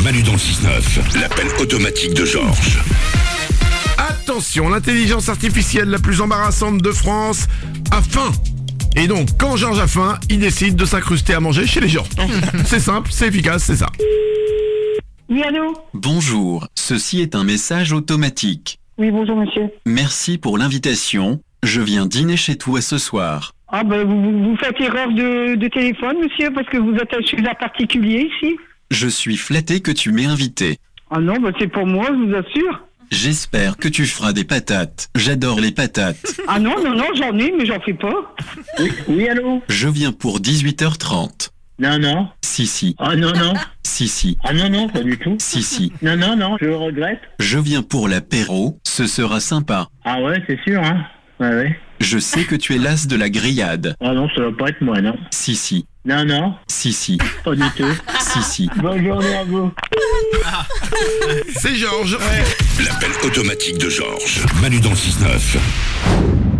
Manu dans le 6-9, l'appel automatique de Georges. Attention, l'intelligence artificielle la plus embarrassante de France a faim. Et donc, quand Georges a faim, il décide de s'incruster à manger chez les gens. C'est simple, c'est efficace, c'est ça. Oui, allô? Bonjour, ceci est un message automatique. Oui, bonjour, monsieur. Merci pour l'invitation. Je viens dîner chez toi ce soir. Ah, ben, vous faites erreur de téléphone, monsieur, parce que vous êtes chez un particulier ici. Je suis flatté que tu m'aies invité. Ah non, ben, c'est pour moi, je vous assure. J'espère que tu feras des patates. J'adore les patates. Ah non, j'en ai, mais j'en fais pas. Oui, allô? Je viens pour 18h30. Non. Si. Ah non. Si. Ah non, pas du tout. Si. Non, je regrette. Je viens pour l'apéro, ce sera sympa. Ah ouais, c'est sûr, hein. Ouais. Je sais que tu es las de la grillade. Ah non, ça va pas être moi, non. Si. Non, Si. pas du tout. Si. Bonne journée à vous. C'est Georges. L'appel automatique de Georges. Manu dans le 6-9.